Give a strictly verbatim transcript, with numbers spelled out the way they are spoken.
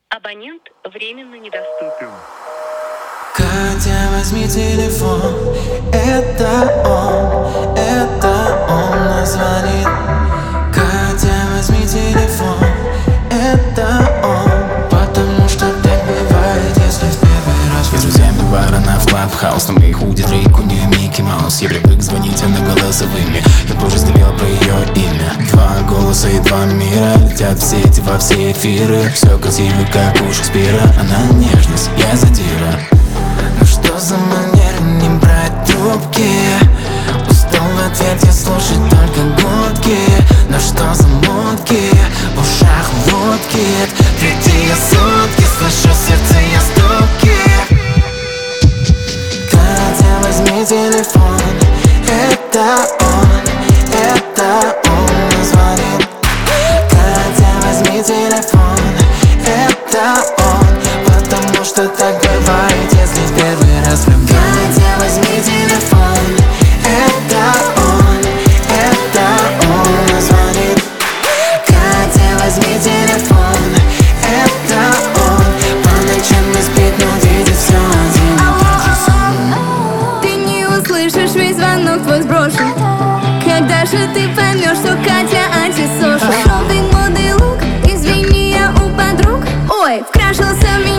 Абонент временно недоступен. Катя, возьми телефон, это он, это он мне звонит. Катя, возьми телефон, это он, потому что так бывает, если в первый раз. Я с друзьями бара на Clubhouse, на моих худи Дрейк, у нее Микки Маус. Я привык звонить, она голосовыми, я тоже разделил про ее имя. Два голоса и два мира, летят в сети во все эфиры. Все красиво, как у Шекспира, она нежность, я задира. Ну что за манера не брать трубки? Устал в ответ я слушать только гудки. Но что за мутки? В ушах водки. Третьи сутки, слышу сердце я стуки. Катя, возьми телефон, это он, это он мне звонит. Катя, возьми телефон, это он, потому что так бывает, если в первый раз влюблен. Катя, возьми телефон, это он, это он мне звонит. Катя, возьми телефон, это он, по ночам не спит, но видит все один и тот же сон. Ты не услышишь, весь звонок твой сброшу. Когда же ты поймешь, что Катя антисоша? Желтый модный лук, извини, я у подруг. Ой, вкрашился в меня.